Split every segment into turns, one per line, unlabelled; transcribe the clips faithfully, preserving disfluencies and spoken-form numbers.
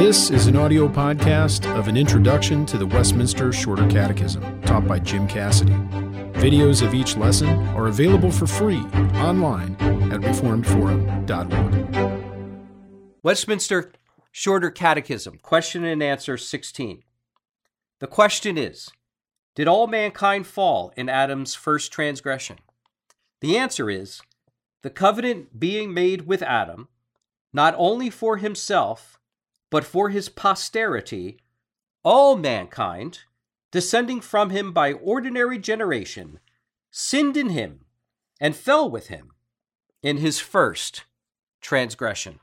This is an audio podcast of an introduction to the Westminster Shorter Catechism, taught by Jim Cassidy. Videos of each lesson are available for free online at reformed forum dot org.
Westminster Shorter Catechism, question and answer sixteen. The question is, did all mankind fall in Adam's first transgression? The answer is, the covenant being made with Adam, not only for himself, but for his posterity, all mankind, descending from him by ordinary generation, sinned in him and fell with him in his first transgression.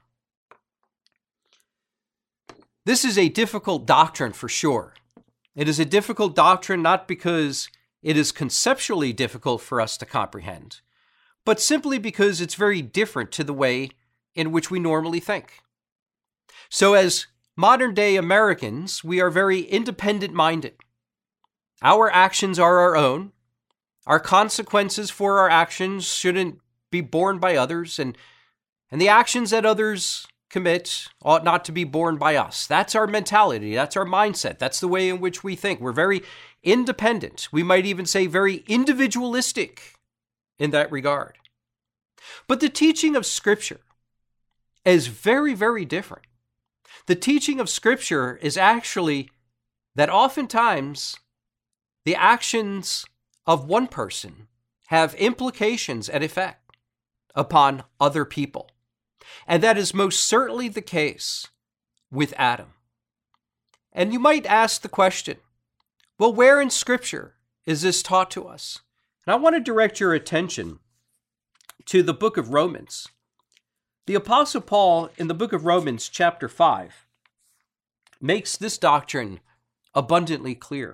This is a difficult doctrine for sure. It is a difficult doctrine not because it is conceptually difficult for us to comprehend, but simply because it's very different to the way in which we normally think. So as modern-day Americans, we are very independent-minded. Our actions are our own. Our consequences for our actions shouldn't be borne by others, and, and the actions that others commit ought not to be borne by us. That's our mentality. That's our mindset. That's the way in which we think. We're very independent. We might even say very individualistic in that regard. But the teaching of Scripture is very, very different. The teaching of Scripture is actually that oftentimes the actions of one person have implications and effect upon other people. And that is most certainly the case with Adam. And you might ask the question, well, where in Scripture is this taught to us? And I want to direct your attention to the book of Romans. The Apostle Paul, in the book of Romans, chapter five, makes this doctrine abundantly clear.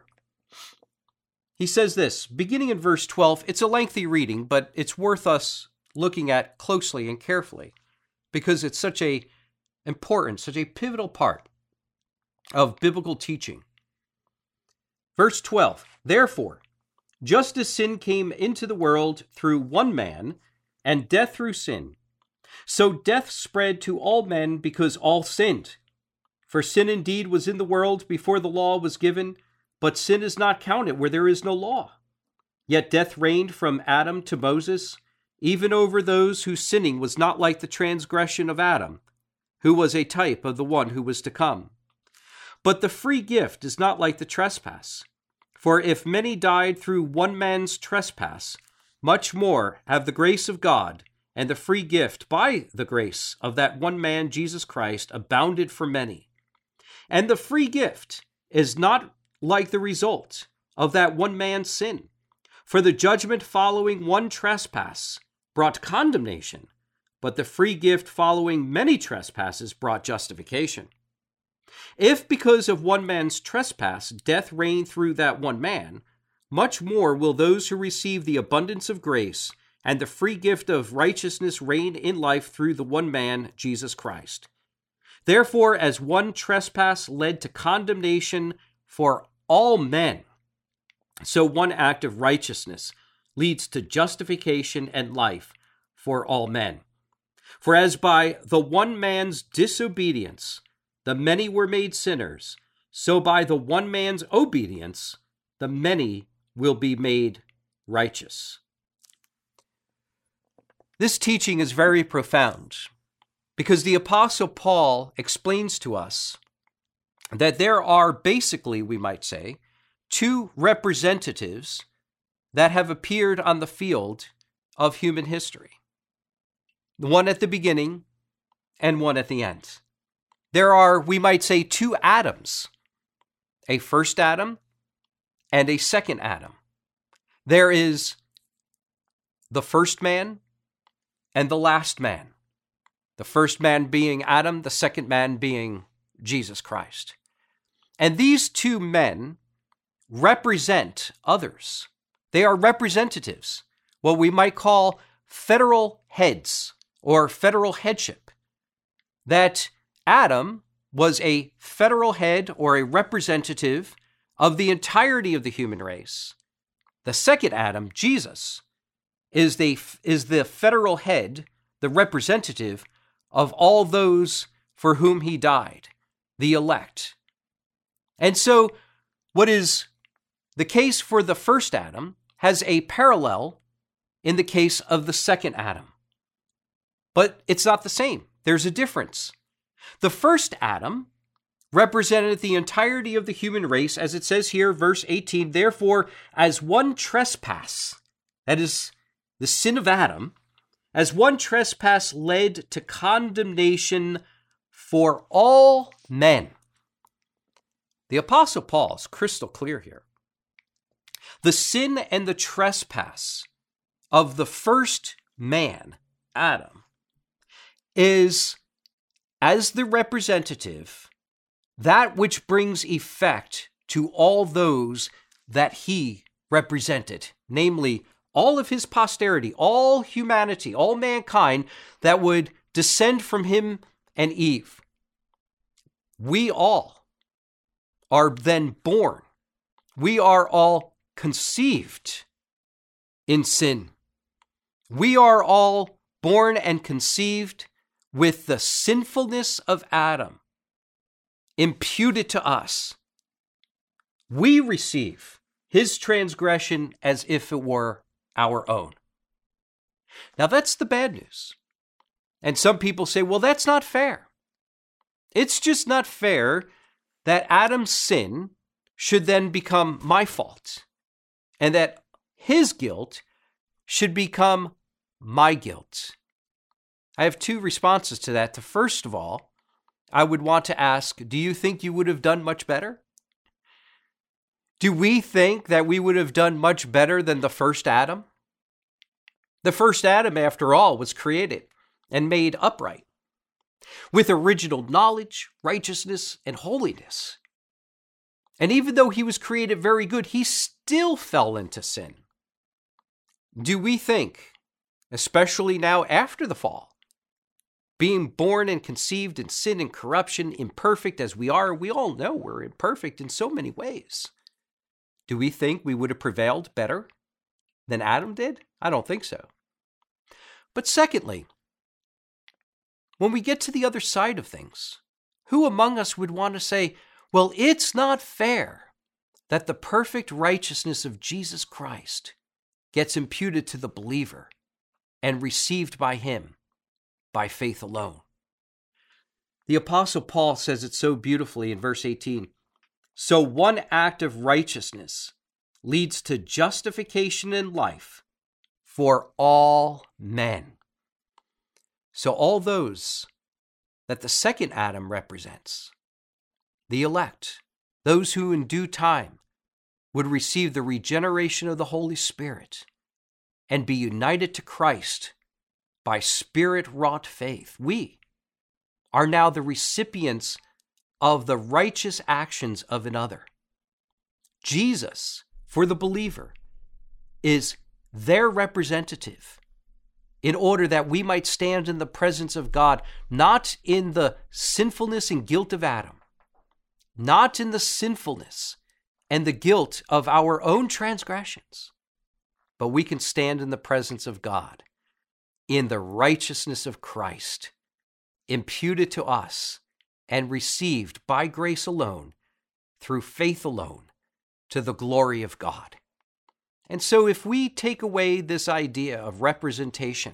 He says this, beginning in verse twelve, it's a lengthy reading, but it's worth us looking at closely and carefully, because it's such a important, such a pivotal part of biblical teaching. Verse twelve, therefore, just as sin came into the world through one man, and death through sin, so death spread to all men because all sinned. For sin indeed was in the world before the law was given, but sin is not counted where there is no law. Yet death reigned from Adam to Moses, even over those whose sinning was not like the transgression of Adam, who was a type of the one who was to come. But the free gift is not like the trespass. For if many died through one man's trespass, much more have the grace of God and the free gift by the grace of that one man, Jesus Christ, abounded for many. And the free gift is not like the result of that one man's sin. For the judgment following one trespass brought condemnation, but the free gift following many trespasses brought justification. If because of one man's trespass death reigned through that one man, much more will those who receive the abundance of grace and the free gift of righteousness reign in life through the one man, Jesus Christ. Therefore, as one trespass led to condemnation for all men, so one act of righteousness leads to justification and life for all men. For as by the one man's disobedience the many were made sinners, so by the one man's obedience the many will be made righteous. This teaching is very profound because the Apostle Paul explains to us that there are basically, we might say, two representatives that have appeared on the field of human history. The one at the beginning and one at the end. There are, we might say, two Adams, a first Adam and a second Adam. There is the first man and the last man. The first man being Adam, the second man being Jesus Christ. And these two men represent others. They are representatives, what we might call federal heads or federal headship. That Adam was a federal head or a representative of the entirety of the human race. The second Adam, Jesus, is the, is the federal head, the representative of all those for whom he died. the elect. And so what is the case for the first Adam has a parallel in the case of the second Adam. But it's not the same. There's a difference. The first Adam represented the entirety of the human race, as it says here, verse eighteen, therefore, as one trespass, that is the sin of Adam, as one trespass led to condemnation for all men. The Apostle Paul is crystal clear here. The sin and the trespass of the first man, Adam, is, as the representative, that which brings effect to all those that he represented, namely all of his posterity, all humanity, all mankind that would descend from him and Eve. We all are then born. We are all conceived in sin. We are all born and conceived with the sinfulness of Adam imputed to us. We receive his transgression as if it were our own. Now that's the bad news. And some people say, well, that's not fair. It's just not fair that Adam's sin should then become my fault, and that his guilt should become my guilt. I have two responses to that. The first of all, I would want to ask, do you think you would have done much better? Do we think that we would have done much better than the first Adam? The first Adam, after all, was created and made upright, with original knowledge, righteousness, and holiness. And even though he was created very good, he still fell into sin. Do we think, especially now after the fall, being born and conceived in sin and corruption, imperfect as we are, we all know we're imperfect in so many ways. Do we think we would have prevailed better than Adam did? I don't think so. But secondly, when we get to the other side of things, who among us would want to say, well, it's not fair that the perfect righteousness of Jesus Christ gets imputed to the believer and received by him by faith alone? The Apostle Paul says it so beautifully in verse eighteen. So one act of righteousness leads to justification in life for all men. So all those that the second Adam represents, the elect, those who in due time would receive the regeneration of the Holy Spirit and be united to Christ by Spirit-wrought faith, we are now the recipients of the righteous actions of another. Jesus, for the believer, is their representative in order that we might stand in the presence of God, not in the sinfulness and guilt of Adam, not in the sinfulness and the guilt of our own transgressions, but we can stand in the presence of God in the righteousness of Christ, imputed to us and received by grace alone, through faith alone, to the glory of God. And so if we take away this idea of representation,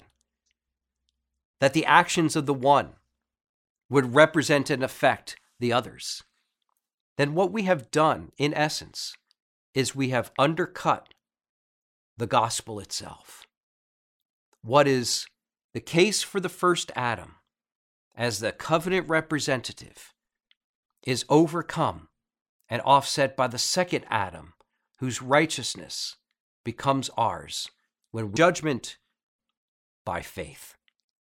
that the actions of the one would represent and affect the others, then what we have done, in essence, is we have undercut the gospel itself. What is the case for the first Adam as the covenant representative is overcome and offset by the second Adam, whose righteousness becomes ours when judgment by faith.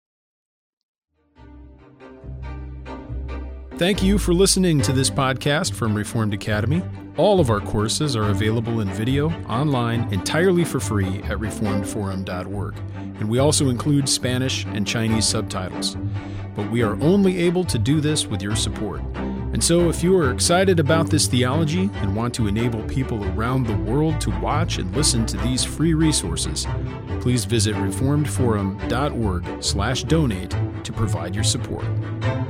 Thank you for listening to this podcast from Reformed Academy. All of our courses are available in video, online, entirely for free at reformed forum dot org. And we also include Spanish and Chinese subtitles. But we are only able to do this with your support. And so if you are excited about this theology and want to enable people around the world to watch and listen to these free resources, please visit reformed forum dot org slash donate to provide your support.